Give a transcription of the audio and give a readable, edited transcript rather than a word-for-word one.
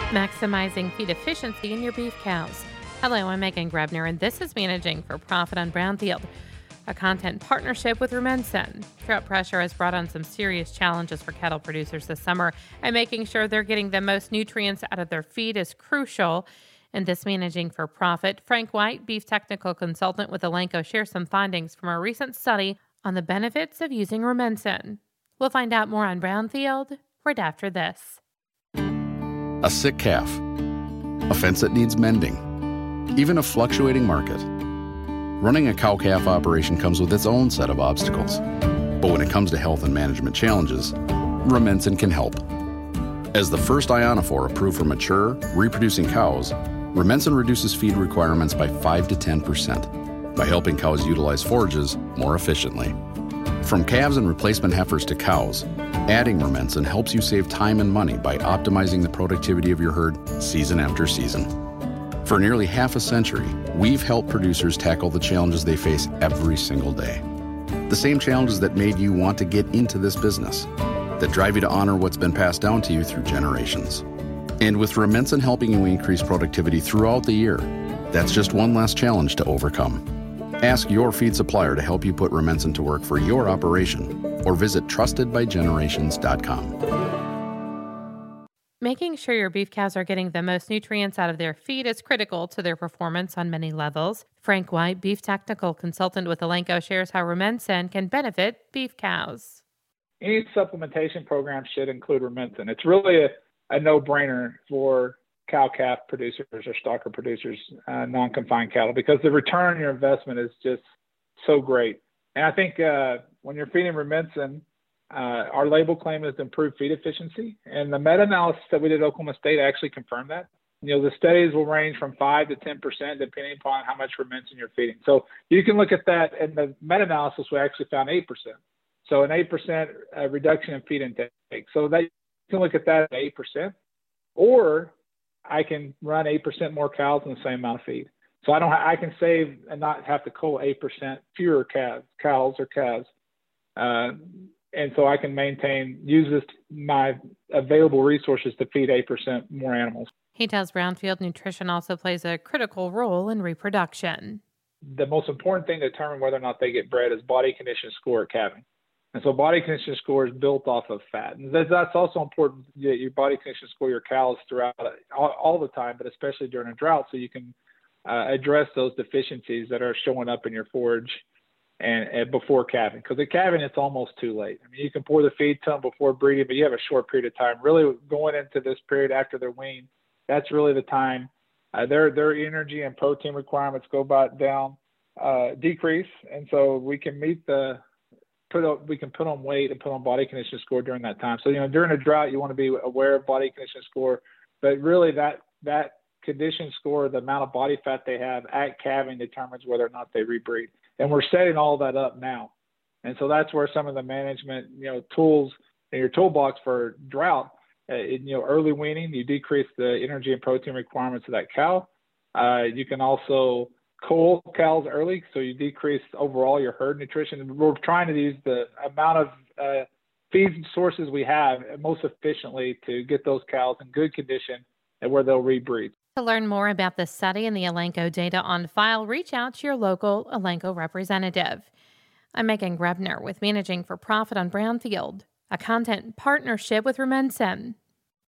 maximizing feed efficiency in your beef cows. Hello, I'm Megan Grebner, and this is Managing for Profit on Brownfield, a content partnership with Rumensin. Drought pressure has brought on some serious challenges for cattle producers this summer, and making sure they're getting the most nutrients out of their feed is crucial. In this Managing for Profit, Frank White, beef technical consultant with Elanco, shares some findings from a recent study on the benefits of using Rumensin. We'll find out more on Brownfield right after this. A sick calf, a fence that needs mending, even a fluctuating market. Running a cow-calf operation comes with its own set of obstacles. But when it comes to health and management challenges, Rumensin can help. As the first ionophore approved for mature, reproducing cows, Rumensin reduces feed requirements by 5 to 10% by helping cows utilize forages more efficiently. From calves and replacement heifers to cows, adding Rumensin helps you save time and money by optimizing the productivity of your herd season after season. For nearly half a century, we've helped producers tackle the challenges they face every single day. The same challenges that made you want to get into this business, that drive you to honor what's been passed down to you through generations. And with Rumensin helping you increase productivity throughout the year, that's just one less challenge to overcome. Ask your feed supplier to help you put Rumensin to work for your operation, or visit trustedbygenerations.com. Making sure your beef cows are getting the most nutrients out of their feed is critical to their performance on many levels. Frank White, beef technical consultant with Elanco, shares how Rumensin can benefit beef cows. Any supplementation program should include Rumensin. It's really a no-brainer for cow-calf producers or stocker producers, non-confined cattle, because the return on your investment is just so great. And I think when you're feeding Rumensin, our label claim is to improve feed efficiency. And the meta-analysis that we did at Oklahoma State actually confirmed that. You know, the studies will range from 5 to 10% depending upon how much Rumensin you're feeding. So you can look at that. In the meta-analysis, we actually found 8%. So an 8% reduction in feed intake. So that you can look at that at 8%. Or I can run 8% more cows in the same amount of feed. So I can save and not have to cull 8% fewer cows. And so I can use my available resources to feed 8% more animals. He tells Brownfield nutrition also plays a critical role in reproduction. The most important thing to determine whether or not they get bred is body condition score at calving. And so body condition score is built off of fat. And that's also important, your body condition score your cows throughout all the time, but especially during a drought, so you can address those deficiencies that are showing up in your forage and before calving. Because at calving, it's almost too late. I mean, you can pour the feed to them before breeding, but you have a short period of time. Really going into this period after they're weaned, that's really the time. Their energy and protein requirements decrease. And so we can we can put on weight and put on body condition score during that time. So, during a drought, you want to be aware of body condition score, but really that condition score, the amount of body fat they have at calving determines whether or not they rebreed. And we're setting all that up now. And so that's where some of the management, tools in your toolbox for drought, early weaning, you decrease the energy and protein requirements of that cow. You can also cull cows early, so you decrease overall your herd nutrition. We're trying to use the amount of feed sources we have most efficiently to get those cows in good condition and where they'll rebreed. To learn more about the study and the Elanco data on file, reach out to your local Elanco representative. I'm Megan Grebner with Managing for Profit on Brownfield, a content partnership with Rumensin.